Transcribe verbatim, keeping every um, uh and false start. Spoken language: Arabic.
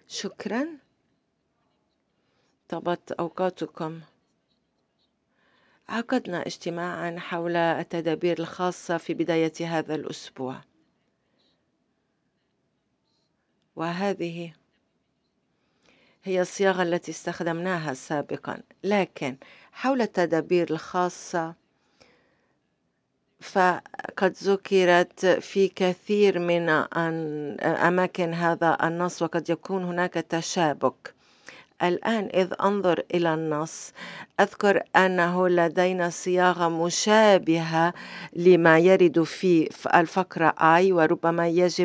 شكرا. طابت أوقاتكم. عقدنا اجتماعا حول التدابير الخاصة في بداية هذا الأسبوع، وهذه هي الصياغة التي استخدمناها سابقا، لكن حول التدابير الخاصة فقد ذكرت في كثير من أماكن هذا النص، وقد يكون هناك تشابك. الآن إذ أنظر إلى النص أذكر أنه لدينا صياغة مشابهة لما يرد في الفقرة I، وربما يجب